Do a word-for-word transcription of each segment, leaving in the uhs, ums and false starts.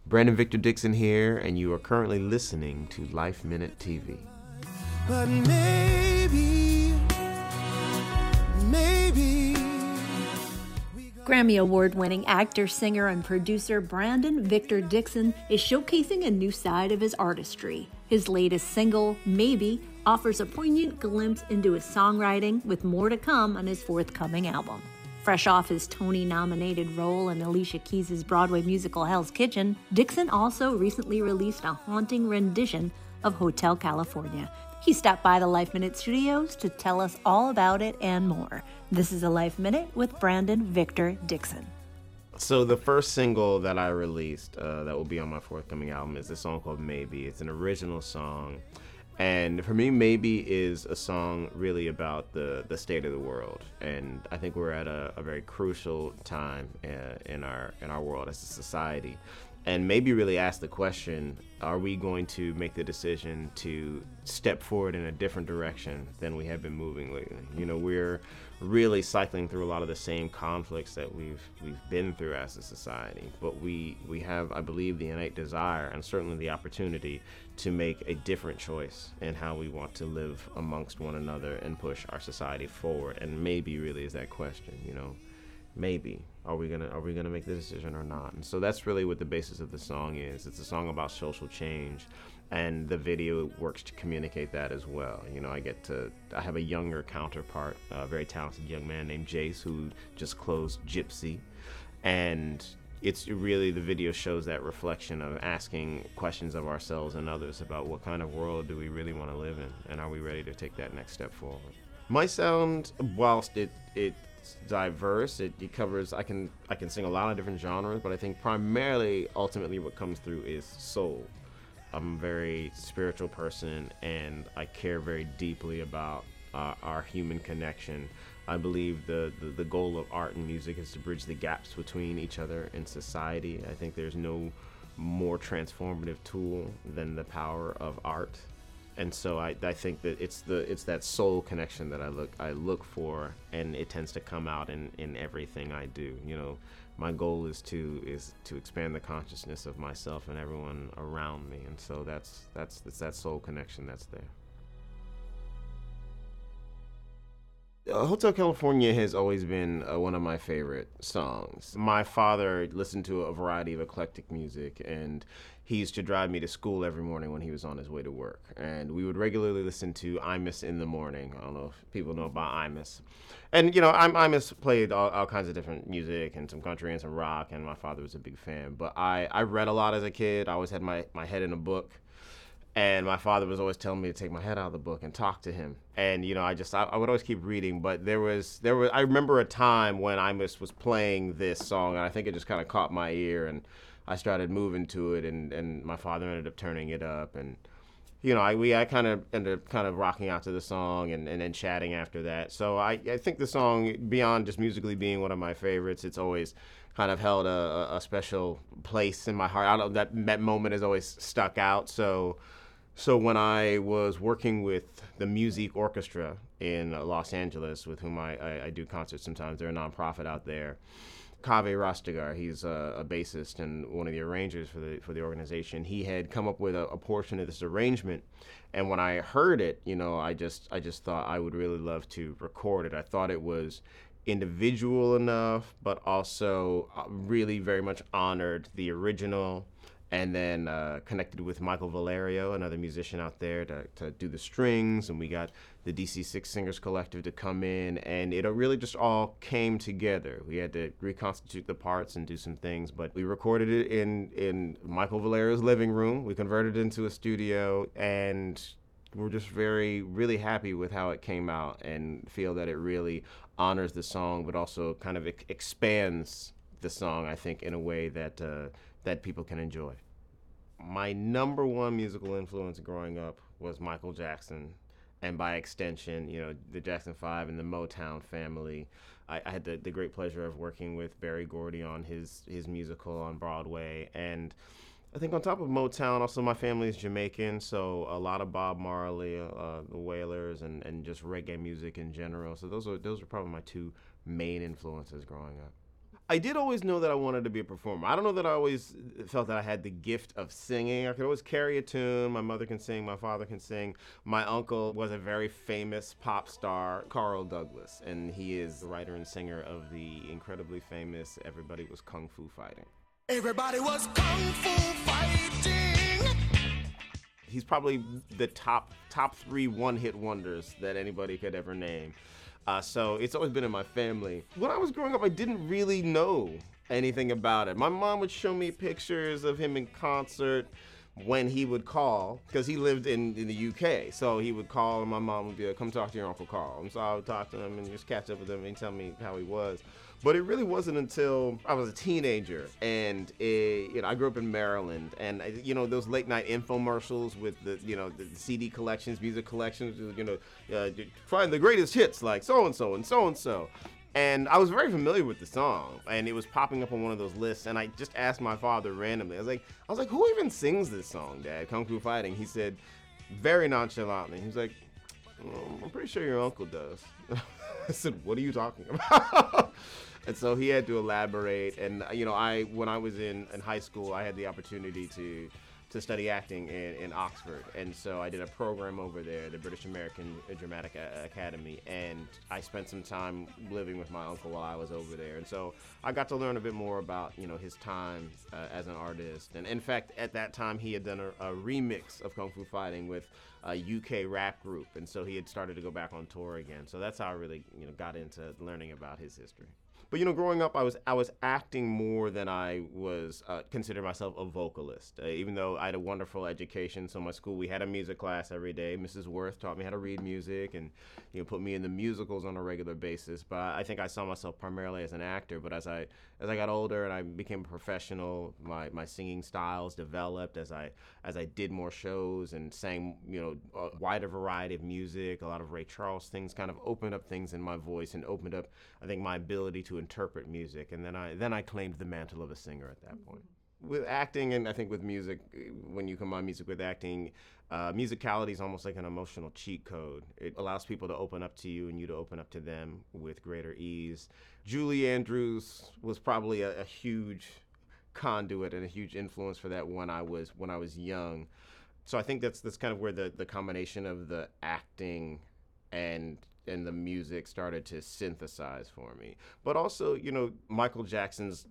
Brandon Victor Dixon here, and you are currently listening to Life Minute T V. But maybe, maybe. Grammy Award-winning actor, singer, and producer Brandon Victor Dixon is showcasing a new side of his artistry. His latest single, Maybe, offers a poignant glimpse into his songwriting, with more to come on his forthcoming album. Fresh off his Tony-nominated role in Alicia Keys' Broadway musical Hell's Kitchen, Dixon also recently released a haunting rendition of Hotel California. He stopped by the Life Minute studios to tell us all about it and more. This is a Life Minute with Brandon Victor Dixon. So the first single that I released uh, that will be on my forthcoming album is a song called Maybe. It's an original song. And for me, Maybe is a song really about the, the state of the world. And I think we're at a, a very crucial time uh, in our in our world as a society. And maybe really ask the question, are we going to make the decision to step forward in a different direction than we have been moving lately? You know, we're really cycling through a lot of the same conflicts that we've we've been through as a society. But we, we have, I believe, the innate desire and certainly the opportunity to make a different choice in how we want to live amongst one another and push our society forward. And maybe really is that question, you know. Maybe are we gonna are we gonna make the decision or not? And so that's really what the basis of the song is. It's a song about social change, and the video works to communicate that as well. You know, I get to I have a younger counterpart, a very talented young man named Jace, who just closed Gypsy, and it's really, the video shows that reflection of asking questions of ourselves and others about what kind of world do we really want to live in, and are we ready to take that next step forward. My sound, whilst it it diverse, it, it covers I can I can sing a lot of different genres, but I think primarily ultimately what comes through is soul. I'm a very spiritual person, and I care very deeply about uh, our human connection. I believe the, the the goal of art and music is to bridge the gaps between each other and society. I think there's no more transformative tool than the power of art. And so I, I think that it's the it's that soul connection that I look I look for, and it tends to come out in, in everything I do. You know, my goal is to is to expand the consciousness of myself and everyone around me, and so that's that's it's that soul connection that's there. Uh, Hotel California has always been uh, one of my favorite songs. My father listened to a variety of eclectic music, and he used to drive me to school every morning when he was on his way to work. And we would regularly listen to Imus in the morning. I don't know if people know about Imus. And, you know, I'm, Imus played all, all kinds of different music and some country and some rock, and my father was a big fan. But I, I read a lot as a kid. I always had my, my head in a book. And my father was always telling me to take my head out of the book and talk to him. And, you know, I just, I, I would always keep reading. But there was, there was, I remember a time when Imus was playing this song, and I think it just kind of caught my ear, and I started moving to it, and, and my father ended up turning it up. And, you know, I, we, I kind of ended up kind of rocking out to the song and, and then chatting after that. So I, I think the song, beyond just musically being one of my favorites, it's always kind of held a, a special place in my heart. I don't know, that, that moment has always stuck out. So, So when I was working with the Music Orchestra in Los Angeles, with whom I, I, I do concerts sometimes, they're a nonprofit out there, Kaveh Rastegar, he's a, a bassist and one of the arrangers for the for the organization. He had come up with a, a portion of this arrangement, and when I heard it, you know, I just I just thought I would really love to record it. I thought it was individual enough, but also really very much honored the original. And then uh, connected with Michael Valerio, another musician out there, to, to do the strings. And we got the D C six Singers Collective to come in. And it really just all came together. We had to reconstitute the parts and do some things. But we recorded it in, in Michael Valerio's living room. We converted it into a studio. And we're just very, really happy with how it came out, and feel that it really honors the song, but also kind of ex- expands the song, I think, in a way that uh, that people can enjoy. My number one musical influence growing up was Michael Jackson, and by extension, you know, the Jackson Five and the Motown family. I, I had the, the great pleasure of working with Berry Gordy on his his musical on Broadway, and I think on top of Motown, also my family is Jamaican, so a lot of Bob Marley, uh, the Wailers, and, and just reggae music in general. So those are those are probably my two main influences growing up. I did always know that I wanted to be a performer. I don't know that I always felt that I had the gift of singing. I could always carry a tune. My mother can sing. My father can sing. My uncle was a very famous pop star, Carl Douglas, and he is the writer and singer of the incredibly famous Everybody Was Kung Fu Fighting. Everybody was kung fu fighting. He's probably the top top three one-hit wonders that anybody could ever name. Uh, so it's always been in my family. When I was growing up, I didn't really know anything about it. My mom would show me pictures of him in concert when he would call, because he lived in, in the U K. So he would call and my mom would be like, come talk to your Uncle Carl. And so I would talk to him and just catch up with him and tell me how he was. But it really wasn't until I was a teenager, and it, you know, I grew up in Maryland, and you know those late night infomercials with the you know the C D collections, music collections, you know, uh, find the greatest hits like so and so and so and so. And I was very familiar with the song, and it was popping up on one of those lists. And I just asked my father randomly. I was like, I was like, who even sings this song, Dad? Kung Fu Fighting. He said, very nonchalantly. He was like, well, I'm pretty sure your uncle does. I said, what are you talking about? And so he had to elaborate. And you know, I when I was in, in high school, I had the opportunity to. to study acting in, in Oxford, and so I did a program over there, the British American Dramatic a- Academy, and I spent some time living with my uncle while I was over there, and so I got to learn a bit more about you know his time uh, as an artist, and in fact at that time he had done a, a remix of Kung Fu Fighting with a U K rap group, and so he had started to go back on tour again, so that's how I really you know got into learning about his history. But you know, growing up, I was I was acting more than I was uh, considered myself a vocalist. Uh, even though I had a wonderful education, so my school we had a music class every day. Missus Worth taught me how to read music, and you know put me in the musicals on a regular basis. But I think I saw myself primarily as an actor. But as I as I got older and I became a professional, my, my singing styles developed as I as I did more shows and sang you know a wider variety of music. A lot of Ray Charles things kind of opened up things in my voice and opened up I think my ability to interpret music, and then I then I claimed the mantle of a singer at that point. With acting, and I think with music, when you combine music with acting, uh, musicality is almost like an emotional cheat code. It allows people to open up to you and you to open up to them with greater ease. Julie Andrews was probably a, a huge conduit and a huge influence for that when I was when I was young. So I think that's that's kind of where the, the combination of the acting and and the music started to synthesize for me. But also, you know, Michael Jackson's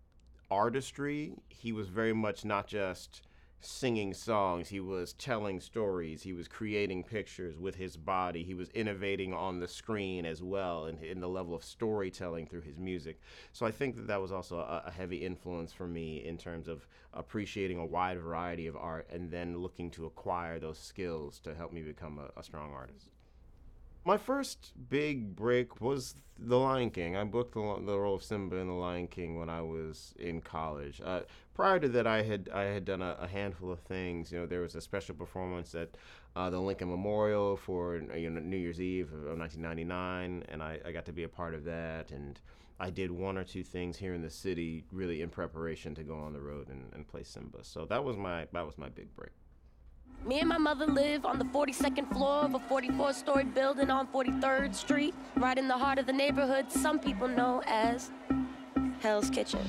artistry, he was very much not just singing songs, he was telling stories, he was creating pictures with his body, he was innovating on the screen as well in, in the level of storytelling through his music. So I think that that was also a, a heavy influence for me in terms of appreciating a wide variety of art and then looking to acquire those skills to help me become a, a strong artist. My first big break was The Lion King. I booked the, the role of Simba in The Lion King when I was in college. Uh, prior to that, I had I had done a, a handful of things. You know, there was a special performance at uh, the Lincoln Memorial for you know, New Year's Eve of nineteen ninety-nine, and I, I got to be a part of that. And I did one or two things here in the city, really in preparation to go on the road and, and play Simba. So that was my that was my big break. Me and my mother live on the forty-second floor of a forty-four story building on forty-third Street, right in the heart of the neighborhood some people know as Hell's Kitchen.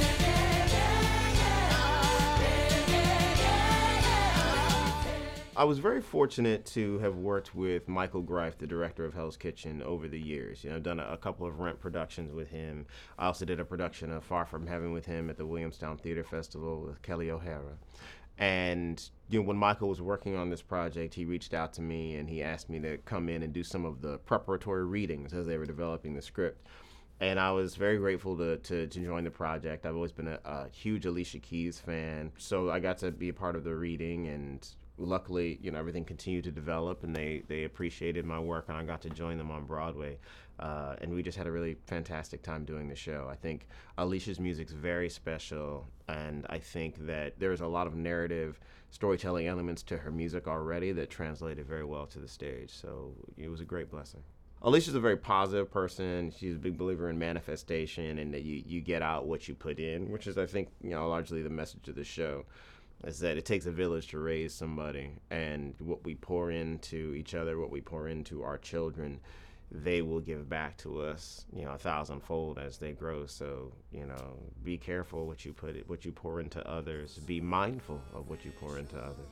I was very fortunate to have worked with Michael Greif, the director of Hell's Kitchen, over the years. You know, I've done a, a couple of Rent productions with him. I also did a production of Far From Heaven with him at the Williamstown Theater Festival with Kelly O'Hara. And you know, when Michael was working on this project, he reached out to me and he asked me to come in and do some of the preparatory readings as they were developing the script. And I was very grateful to, to, to join the project. I've always been a, a huge Alicia Keys fan, so I got to be a part of the reading, and luckily, you know, everything continued to develop, and they, they appreciated my work, and I got to join them on Broadway. Uh, and we just had a really fantastic time doing the show. I think Alicia's music's very special, and I think that there's a lot of narrative storytelling elements to her music already that translated very well to the stage. So it was a great blessing. Alicia's a very positive person. She's a big believer in manifestation and that you, you get out what you put in, which is, I think, you know, largely the message of the show, is that it takes a village to raise somebody, and what we pour into each other, what we pour into our children, they will give back to us, you know, a thousandfold as they grow. So, you know, be careful what you put it, what you pour into others. Be mindful of what you pour into others.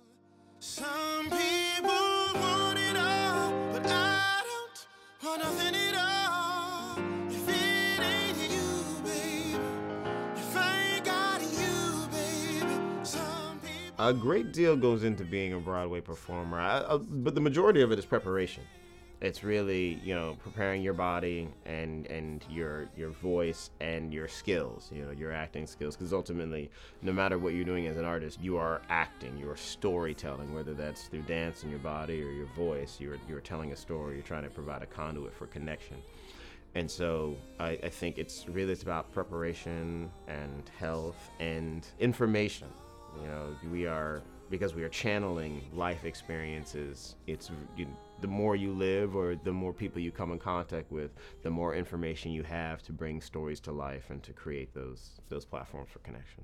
Some people want it all, but I don't want nothing at all. If it ain't you, baby, if I ain't got you, baby. Some people. A great deal goes into being a Broadway performer, I, I, but the majority of it is preparation. It's really, you know, preparing your body and and your your voice and your skills, you know, your acting skills. Because ultimately, no matter what you're doing as an artist, you are acting, you are storytelling, whether that's through dance in your body or your voice. You're you're telling a story. You're trying to provide a conduit for connection. And so I, I think it's really it's about preparation and health and information. You know, we are. Because we are channeling life experiences, it's you, the more you live or the more people you come in contact with, the more information you have to bring stories to life and to create those those platforms for connection.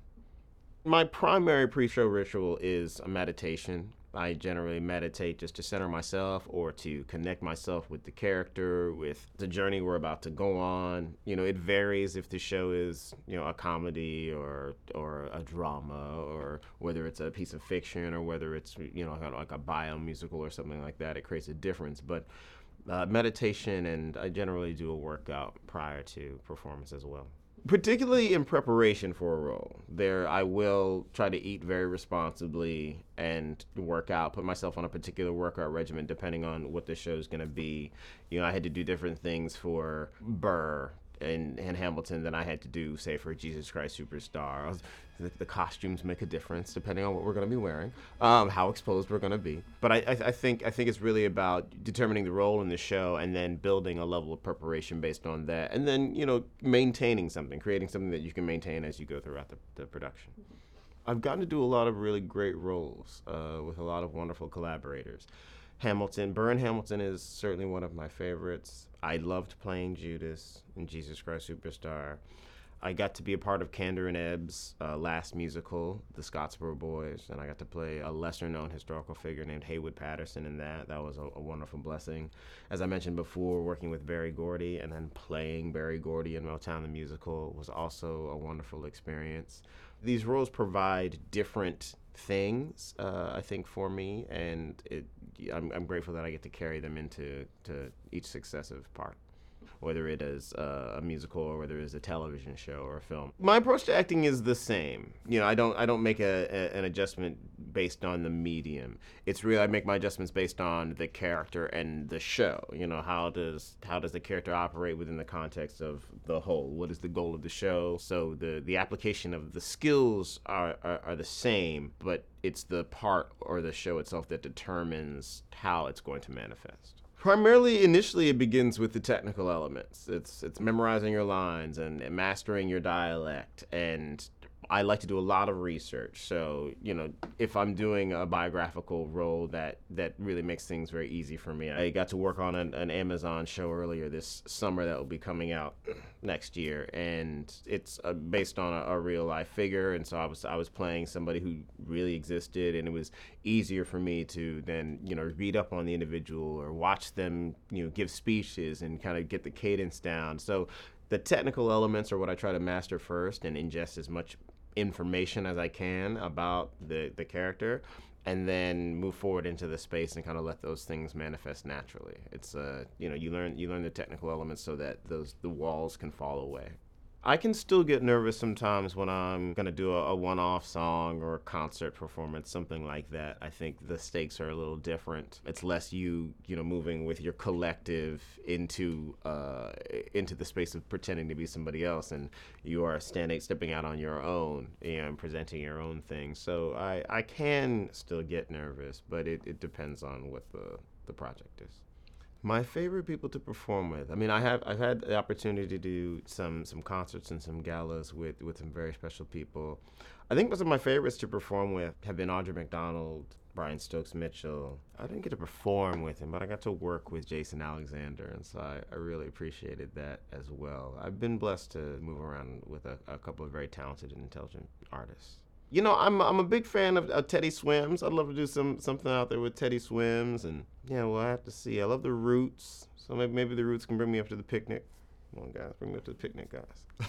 My primary pre-show ritual is a meditation. I generally meditate just to center myself or to connect myself with the character, with the journey we're about to go on. You know, it varies if the show is, you know, a comedy or or a drama, or whether it's a piece of fiction or whether it's, you know, kind of like a bio musical or something like that. It creates a difference. But uh, meditation, and I generally do a workout prior to performance as well. Particularly in preparation for a role, there I will try to eat very responsibly and work out, put myself on a particular workout regimen depending on what the show is going to be. You know, I had to do different things for Burr and, and Hamilton than I had to do, say, for Jesus Christ Superstar. I was, the, the costumes make a difference depending on what we're going to be wearing, um, how exposed we're going to be. But I, I, I think I think it's really about determining the role in the show and then building a level of preparation based on that, and then, you know, maintaining something, creating something that you can maintain as you go throughout the, the production. I've gotten to do a lot of really great roles uh, with a lot of wonderful collaborators. Hamilton, Burr and Hamilton is certainly one of my favorites. I loved playing Judas in Jesus Christ Superstar. I got to be a part of Kander and Ebb's uh, last musical, The Scottsboro Boys, and I got to play a lesser-known historical figure named Haywood Patterson in that. That was a, a wonderful blessing. As I mentioned before, working with Berry Gordy and then playing Berry Gordy in Motown the Musical was also a wonderful experience. These roles provide different things, uh, I think, for me, and it, I'm, I'm grateful that I get to carry them into to each successive part, whether it is uh, a musical or whether it is a television show or a film. My approach to acting is the same. You know, I don't I don't make a, a, an adjustment based on the medium. It's really I make my adjustments based on the character and the show. You know, how does how does the character operate within the context of the whole? What is the goal of the show? So the the application of the skills are are, are the same, but it's the part or the show itself that determines how it's going to manifest. Primarily, initially, it begins with the technical elements. It's it's memorizing your lines and mastering your dialect. And I like to do a lot of research. So, you know, if I'm doing a biographical role, that, that really makes things very easy for me. I got to work on an, an Amazon show earlier this summer that will be coming out next year. And it's uh, based on a, a real life figure. And so I was I was playing somebody who really existed. And it was easier for me to then, you know, read up on the individual or watch them, you know, give speeches and kind of get the cadence down. So the technical elements are what I try to master first and ingest as much information as I can about the, the character, and then move forward into the space and kind of let those things manifest naturally. It's uh, you know, you learn you learn the technical elements so that those the walls can fall away. I can still get nervous sometimes when I'm going to do a, a one-off song or a concert performance, something like that. I think the stakes are a little different. It's less you, you know, moving with your collective into uh, into the space of pretending to be somebody else, and you are standing, stepping out on your own, you know, and presenting your own thing. So I, I can still get nervous, but it, it depends on what the, the project is. My favorite people to perform with. I mean, I have I've had the opportunity to do some some concerts and some galas with, with some very special people. I think some of my favorites to perform with have been Audra McDonald, Brian Stokes Mitchell. I didn't get to perform with him, but I got to work with Jason Alexander, and so I, I really appreciated that as well. I've been blessed to move around with a, a couple of very talented and intelligent artists. You know, I'm I'm a big fan of, of Teddy Swims. I'd love to do some something out there with Teddy Swims, and yeah, well, I have to see. I love the Roots, so maybe maybe the Roots can bring me up to the picnic. Come on, guys, bring me up to the picnic, guys.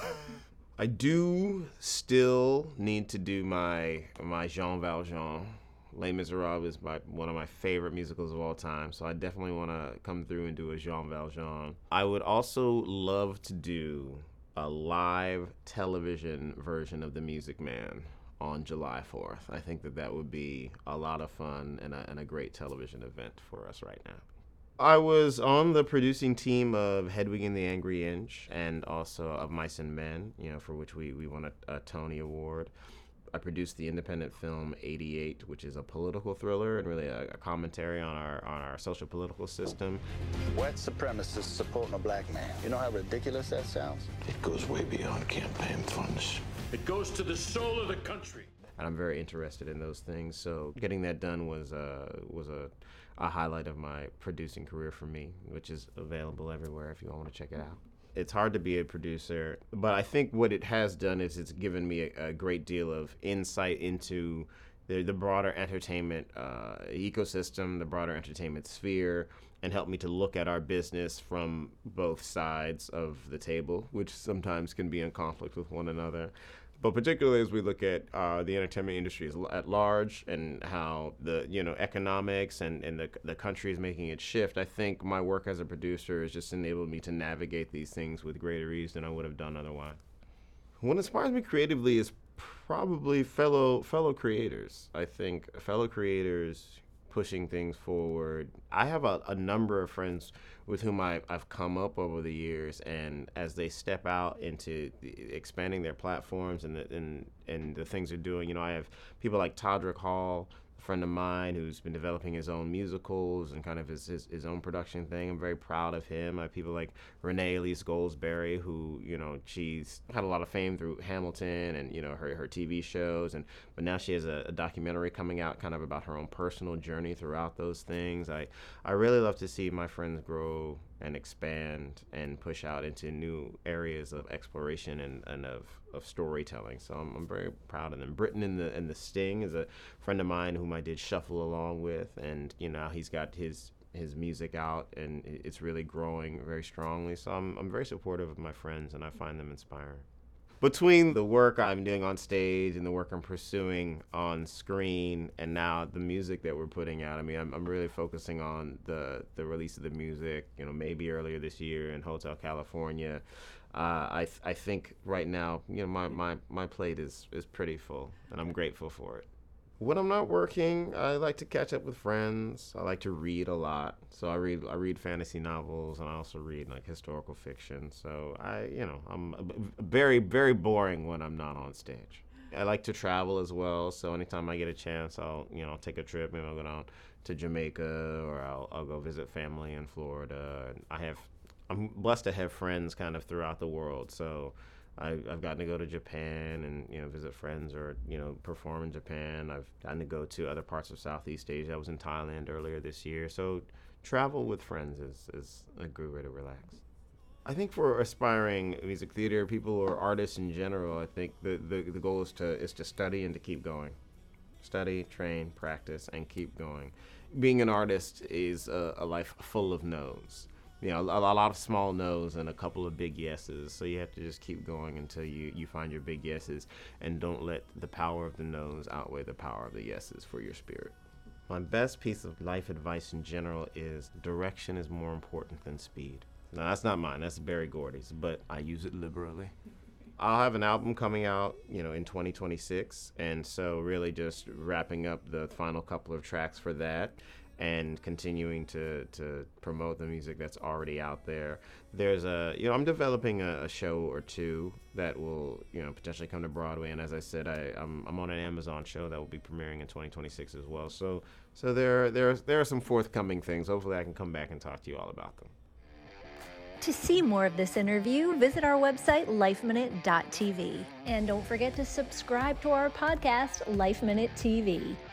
I do still need to do my my Jean Valjean. Les Miserables is my, one of my favorite musicals of all time, so I definitely want to come through and do a Jean Valjean. I would also love to do a live television version of The Music Man on July fourth. I think that that would be a lot of fun and a, and a great television event for us right now. I was on the producing team of Hedwig and the Angry Inch and also of Mice and Men, you know, for which we, we won a, a Tony Award. I produced the independent film eighty-eight, which is a political thriller and really a, a commentary on our on our social political system. White supremacists supporting a black man. You know how ridiculous that sounds? It goes way beyond campaign funds. It goes to the soul of the country. And I'm very interested in those things. So getting that done was uh, was a, a highlight of my producing career for me, which is available everywhere if you all want to check it out. It's hard to be a producer, but I think what it has done is it's given me a, a great deal of insight into the, the broader entertainment uh, ecosystem, the broader entertainment sphere, and helped me to look at our business from both sides of the table, which sometimes can be in conflict with one another. But particularly as we look at uh, the entertainment industry at large and how the you know economics and, and the the country is making its shift, I think my work as a producer has just enabled me to navigate these things with greater ease than I would have done otherwise. What inspires me creatively is probably fellow fellow creators. I think fellow creators pushing things forward. I have a, a number of friends with whom I, I've come up over the years, and as they step out into the, expanding their platforms and the, and, and the things they're doing, you know, I have people like Todrick Hall, a friend of mine who's been developing his own musicals and kind of his, his, his own production thing. I'm very proud of him. I have people like Renee Elise Goldsberry, who, you know, she's had a lot of fame through Hamilton and, you know, her, her T V shows, and but now she has a, a documentary coming out kind of about her own personal journey throughout those things. I, I really love to see my friends grow and expand and push out into new areas of exploration and, and of, of storytelling. So I'm, I'm very proud of them. Britton and the and the Sting is a friend of mine whom I did Shuffle along with, and you know he's got his his music out and it's really growing very strongly. So I'm I'm very supportive of my friends and I find them inspiring. Between the work I'm doing on stage and the work I'm pursuing on screen and now the music that we're putting out, I mean, I'm, I'm really focusing on the, the release of the music, you know, maybe earlier this year in Hotel California. Uh, I th- I think right now, you know, my, my, my plate is, is pretty full, and I'm grateful for it. When I'm not working, I like to catch up with friends. I like to read a lot. So I read I read fantasy novels, and I also read like historical fiction. So I, you know, I'm very, very boring when I'm not on stage. I like to travel as well. So anytime I get a chance, I'll, you know, take a trip. Maybe I'll go down to Jamaica, or I'll I'll go visit family in Florida. And I have, I'm blessed to have friends kind of throughout the world. So I, I've gotten to go to Japan and, you know, visit friends or, you know, perform in Japan. I've gotten to go to other parts of Southeast Asia. I was in Thailand earlier this year. So travel with friends is, is a good way to relax. I think for aspiring music theater people or artists in general, I think the, the, the goal is to is to study and to keep going. Study, train, practice, and keep going. Being an artist is a, a life full of no's. You know, a, a lot of small no's and a couple of big yeses. So you have to just keep going until you, you find your big yeses, and don't let the power of the no's outweigh the power of the yeses for your spirit. My best piece of life advice in general is direction is more important than speed. Now, that's not mine. That's Berry Gordy's, but I use it liberally. I'll have an album coming out, you know, in twenty twenty-six, and so really just wrapping up the final couple of tracks for that, and continuing to, to promote the music that's already out there. There's a, you know, I'm developing a, a show or two that will, you know, potentially come to Broadway. And as I said, I, I'm, I'm on an Amazon show that will be premiering in twenty twenty-six as well. So, so there, there, there are some forthcoming things. Hopefully I can come back and talk to you all about them. To see more of this interview, visit our website, life minute dot t v. And don't forget to subscribe to our podcast, Life Minute T V.